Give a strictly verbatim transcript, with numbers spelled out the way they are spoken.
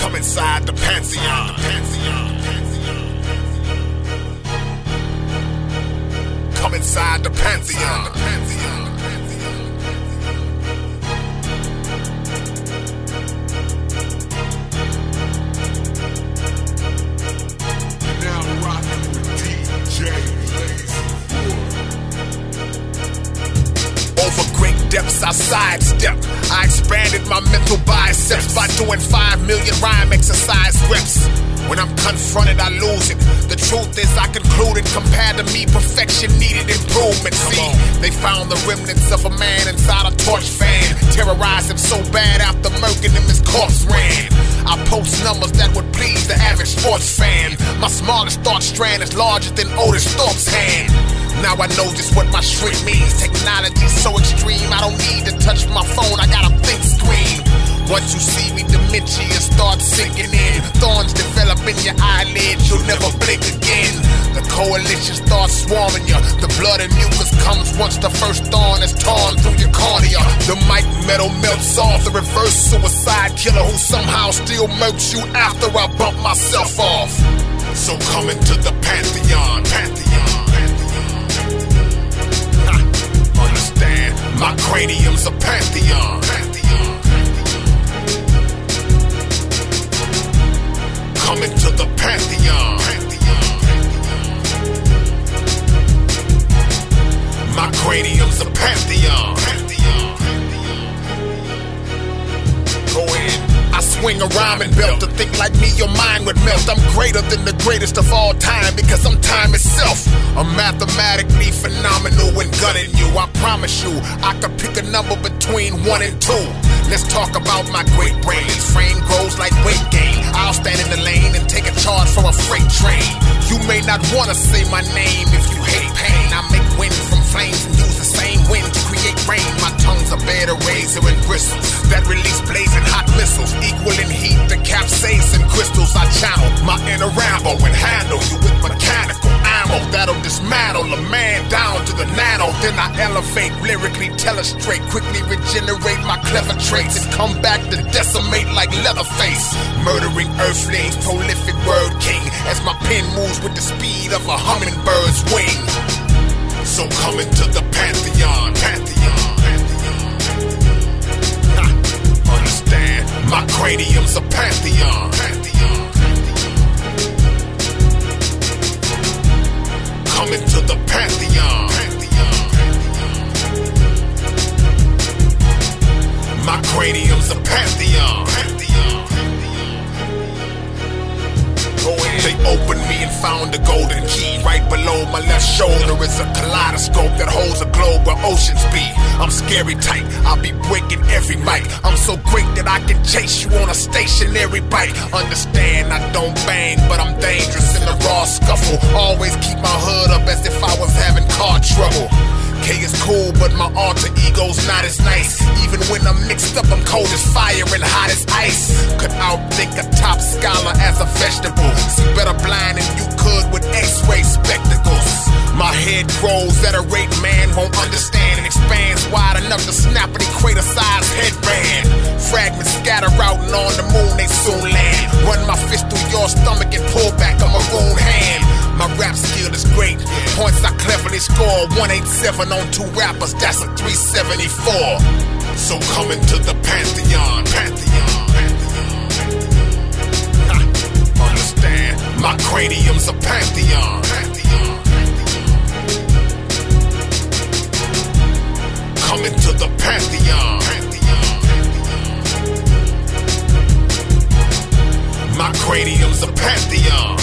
Come inside the Pantheon. Come inside the Pantheon. Now rocking with D J Blaze. Over great depths I sidestep. I expanded my mental biceps by doing five million rhyme exercise reps. When I'm confronted, I lose it. The truth is I concluded compared to me, perfection needed improvement. See, they found the remnants of a man inside a torch fan. Terrorized him so bad after murking him, his corpse ran. I post numbers that would please the average sports fan. My smallest thought strand is larger than Otis Thorpe's hand. Now I know just what my shrink means. Technology's so extreme, I don't need to touch my phone, I got a think screen. Once you see me, dementia starts sinking in. Thorns develop in your eyelids, you'll never blink again. The coalition starts swarming you. The blood and mucus comes once the first thorn is torn through your cornea. The mic metal melts off. The reverse suicide killer who somehow still murks you after I bump myself off. So come into the Pantheon, Pantheon, Pantheon. Ha, understand, my cranium's a Pantheon, Pantheon. Come into the Pantheon, Pantheon. My cranium's a Pantheon, Pantheon. Go in. I swing a rhyming belt. To think like me, your mind would melt. I'm greater than the greatest of all time because I'm time itself. I'm mathematically phenomenal when gunning you. I promise you, I could pick a number between one and two. Let's talk about my great brains. Frame grows like weight gain. I'll stand in the lane and take a charge for a freight train. You may not wanna say my name if you hate pain. I make wind from flames and use the same wind to create rain. My tongue's a bed of razor and bristles that release blazing hot missiles, equal in heat to capsaicin crystals. I channel my inner Rambo and handle you with mechanical ammo that'll dismantle a man down to the nano. Then I elevate, lyrically telestrate, quickly regenerate my clever traits and come back to decimate like Leatherface. Murdering earthlings, prolific word king, as my pen moves with the speed of a hummingbird's wing. So come into the Pantheon, Pantheon, Pantheon. Ha, understand, my cranium's a Pantheon, Pantheon. Come into the Pantheon, Pantheon. My cranium's a Pantheon, Pantheon. Go in. They opened me and found the golden key. Right below my left shoulder is a kaleidoscope that holds a globe where oceans be. I'm scary tight, I'll be breaking every mic. I'm so great that I can chase you on a stationary bike. Understand, I don't bang, but I'm dangerous in the raw scuffle. Always keep my hood up as if I was having car trouble. K is cool, but my alter ego's not as nice. Even when I'm mixed up, I'm cold as fire and hot as ice. Could outthink a top scholar as a vegetable. See better blind than you could with x-ray spectacles. My head grows at a rate man won't understand and expands wide enough to snap an equator-sized headband. Fragments scatter out and on the moon they soon land. Run my fist through your stomach and pull back a maroon hand. My rap skill is great. Points I cleverly score. one eighty-seven on two rappers, that's a three seventy-four. So come into the Pantheon, Pantheon, Pantheon. Ha, understand, my cranium's a Pantheon, Pantheon. Come into the Pantheon, Pantheon. My cranium's a Pantheon.